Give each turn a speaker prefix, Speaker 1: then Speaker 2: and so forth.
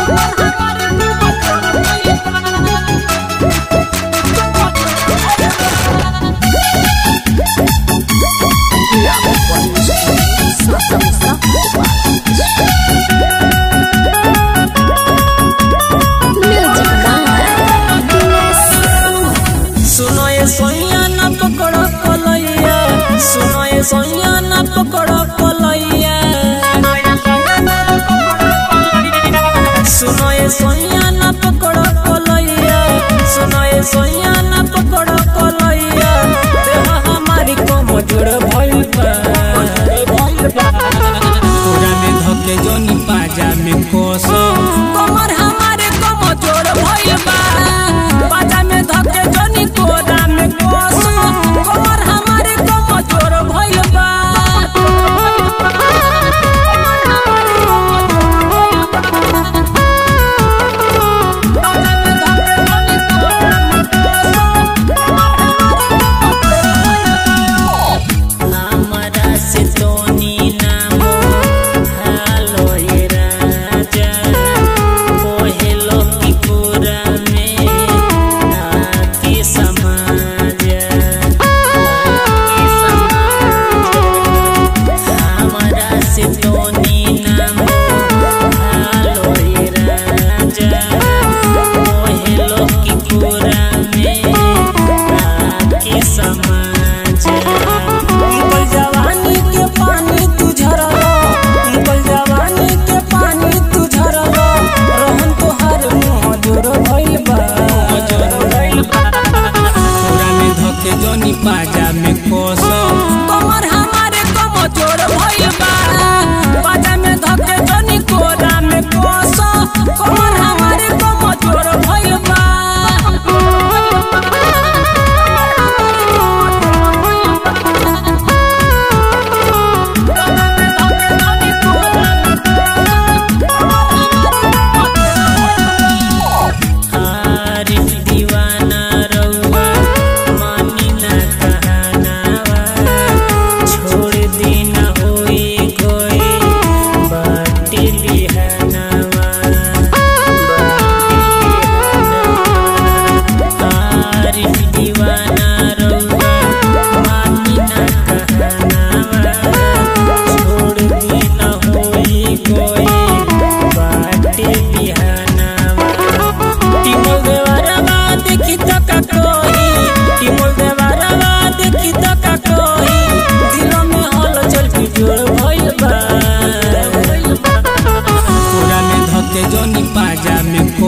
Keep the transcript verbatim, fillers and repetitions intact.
Speaker 1: सोनिया ना पकड़ो कलैया सुनो ये सोनिया ना पकड़ो कलैया सुनो ये सोनिया ना पकड़ो कलैया देह हमारी को मजूर भइल बा पूरा में धके जोनी पाजा में कोसो कमर हमारे को मजूर भइल बा पाजा में धके जोनी कोरा में कोसो कमर हमारे को मजूर भइल बा जोनी पाजा में कोसो कमर हमारे को मजूर भइल बा पाजा में धके जोनी कोरा में कोसो कमर हमारे को मजूर भइल बा जोनी पाजा में